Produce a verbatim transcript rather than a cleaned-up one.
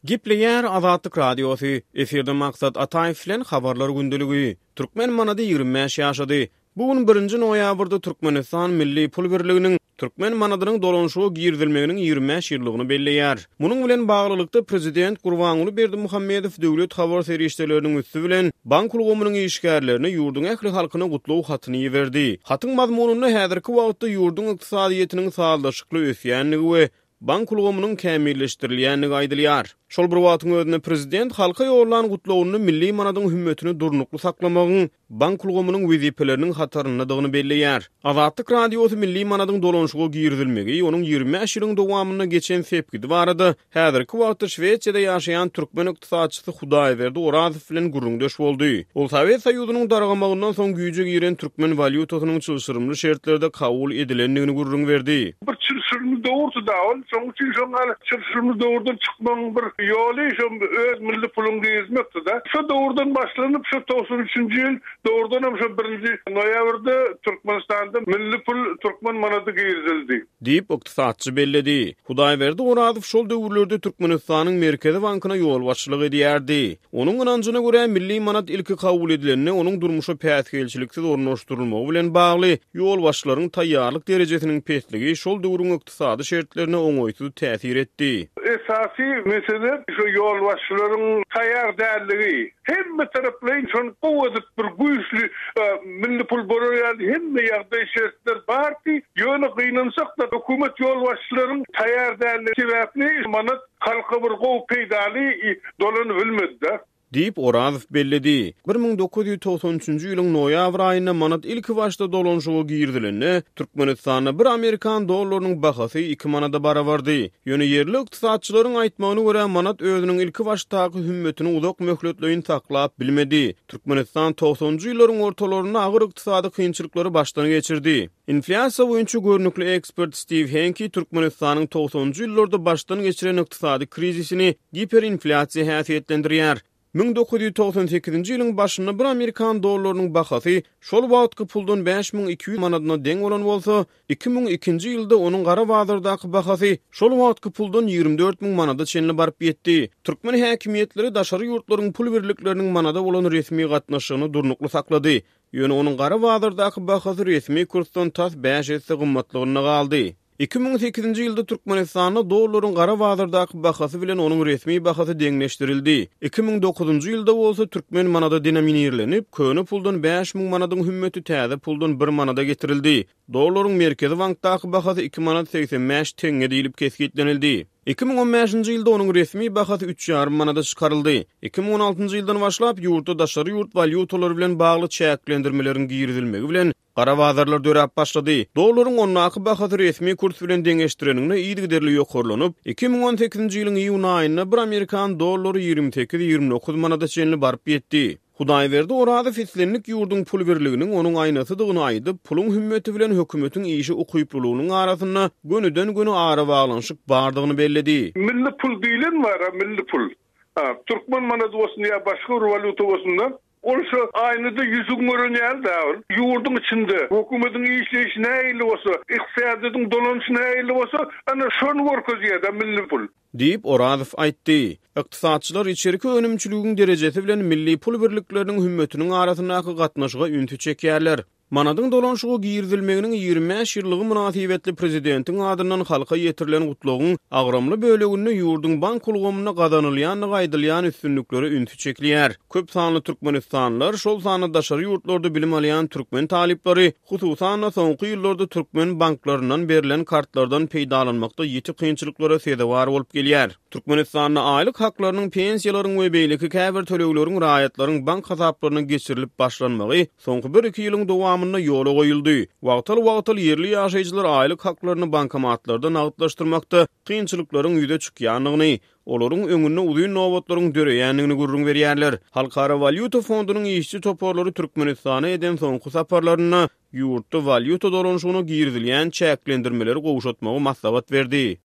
Gipleyer Azatlyk Radiosu, eferde maksat Ataýew bilen habarlar gündüligi. Türkmen manady ýygrimi beş ýaşady. Bugun birinji noýabrda Türkmenistan Milli Pul Birliginiň Türkmen manadynyň dolanşygy girdilmeginiň ýygrimi beş ýyllygyny belleýär. Munyň bilen baglylykda prezident Gurbanuly Berdimuhammedow döwlet habar serişdeleriniň üstü bilen bank ulgamynyň işgärlerini ýurduň ähli halkyna gutlaw hatyny ýiberdi. Hatyň mazmunyny häzirki wagtda ýurduň ykdysadyýetyniň sağlaşykly ösýänligi we bank ulgamynyň kämilleşdirilýänligi aýdylýar. Şol bir wagtyň özünde prezident halka ýollanan gutlawyny milli manadyň hümmetini durnukly saklamagyň bank ulgamynyň wezipeleriniň hataryndadygyny belleýär. Azatlyk Radiosu milli manadyň dolanşygy girdilmegi onuň ýygrimi beş ýylyň dowamyna geçen sepgidi barada. Häzirki wagtda Şweçýede ýaşaýan türkmen ykdysadçysy Hudaýberdi Orazow bilen gurrundaş boldy. Ol Sowet Soýuzynyň dargamagyndan soň güýje giren türkmen valyutasynyň çylşyrymly şertlerde kabul edilenligini gurrun berdi. Bir çylşyrmy dowurdy da, şoň üçin şoňa çylşyrmy dowurdan çykmagyň bir ýoly şo öz milli puluny gezmekdi da. Şo dowurdan başlanyp şo doksan üçinji ýyl dowurdan hem şo birinji noýabrda Türkmenistanda milli pul türkmen manady girdildi. Diýip ykdysadçy belledi. Hudaýberdi Orazow şol döwürlerde Türkmenistanyň merkezi bankyna ýol başçylyk edýärdi. Onuň ynanjyna görä milli manat ilki kabul edilenini onuň durmuşy päsgelçiliksiz ornaşdyrylmagy bilen bagly ýol başçylaryň taýýarlyk derejesiniň petligi şol döwrüň ykdysady şertlerine oňoýsuz täsir etdi. Esasy mesele şu ýol başçylaryň taýýar dälligi. Hemme taraplaryň şonu gowudyp bir güýçli milli pul borýar, hemme ýagdaý şertler barki, ýöne gynansak da hökümet ýol başçylaryň taýýar dälligi sebäpli manat halka bir gow peýdaly dolany bilmedi. Diýip Orazow belledi. bir ming dokuz ýüz togson üçinji ýylyň noýabr aýynda manat ilki başda dolanşygy girdileni, Türkmenistana bir Amerikan dollarynyň bahasy iki manada barabardy. Ýöne yerli ykdysadçylaryň aýtmagyna görä manat özüniň ilki başdaky hümmetini uzak möhletleýin saklap bilmedi. Türkmenistan togsonjy ýyllaryň ortalaryna agyr ykdysady kynçylyklary başdan geçirdi. Inflasiýa boýunça görnükli ekspert Steve Hanke Türkmenistanyň togsonjy ýyllarda başdan geçiren ykdysady krizisini hiperinflasiýa häsiýetlendirýär. bin dokuz ýüz togson sekizinji ýylyň başynda bir Amerikan dollarynyň bahasy şol wagtky puldan beş ming iki ýüz manadyna deň bolan bolsa, iki ming ikinji ýylda onuň gara bazardaky bahasy şol wagtky puldan ýygrimi dört ming manada çenli baryp ýetdi. Türkmen häkimetleri daşary ýurtlaryň pul birlikleriniň manada bolan resmi gatnaşygyny durnukly saklady. Ýöne onuň gara bazardaky bahasy resmi kursdan tas beş esse gymmatlygyna galdy. iki ming sekizinji ýylda Türkmenistanda dollaryň gara bazardaky bahasy bilen onuň resmi bahasy deňleşdirildi. iki ming dokuzunji ýylda bolsa türkmen manada denominirlenip, köni puldan beş ming manadyň hümmeti täze puldan bir manada getirildi. Dollaryň merkezi bankdaky bahasy iki manat seksen beş teňe diýilip kesgitlenildi. iki ming on beşinji ýylda onuň resmi bahasy üç ýarym manada çykaryldy. iki ming on altynjy ýyldan başlap ýurtda daşary ýurt valyutalary bilen bagly çäklendirmeleriň girdilmegi bilen gara bazarlar dörap başlady. Dollaryň onnaky bahasy resmi kurs bilen deňeşdirenigine ýygy derli ýokurlanyp, iki ming on sekizinji ýylyň iýun aýynda bir Amerikan dollary ýygrimi sekiz ýygrimi dokuz manada çenli baryp ýetdi. Hudaýberdi Orazow fislenlik ýurduň pul birliginiň onuň aýnasydygyny aýdyp, puluň hümmeti bilen hökümetiň işi ukyplylygynyň arasyna gönüden göni ara baglanşyk bardygyny belledi. Milli pul diýilen bar, milli pul. Ha, türkmen manady bolsun ýa başga bir valyuta bolsun, ol şu aýnyda ýüzüň görenýär da, ýurduň içinde hökümetiň işleýişi näýli bolsa, ykdysadyň dolanşy näýli bolsa, ana şonu görkezýär da milli pul. Diýip Orazow aýtdy. Ykdysadçylar içeriki önümçülügiň derejesi bilen milli pul birlikleriniň hümmetiniň arasyndaky gatnaşyga üntü çekýärler. Manadyň dolanşygy girdilmeginiň ýygrimi beş ýyllygy münasibetli prezidentiň adyndan halka ýetirilen gutlawyň agramly bölegini ýurduň bank ulgamyna gadanylýan gaýdylýan üstünlikleri üntü çekýär. Köp sanly türkmenistanlylar şol sany daşary ýurtlarda bilim alýan türkmen talipleri, hususan soňky ýyllarda türkmen banklarynyň berilen kartlardan peýdalanmakda ýeti kynçylyklara sebäp bolup gelýär. Türkmenistanyň aýlyk haklarynyň, pensiýalaryň we beýleki käbir tölegleriň raýatlaryň bank hasaplaryna geçirilip başlanmagy soňky bir iki ýylyň dowamyna ýola goýuldy. Wagtal-wagtal yerli ýaşaýjylar aýlyk haklaryny bankomatlarda nagdlaşdyrmakda kynçylyklaryň ýüze çykýanlygyny, olaryň öňünde uzun nowatlaryň döreýänligini gurrun berýärler. Halkara Valyuta Fondunyň işçi toporlary Türkmenistana eden soňky saparlaryna ýurtda valyuta dolanşygyna girdilýän çäklendirmeleri gowşatmagy maslahat berdi.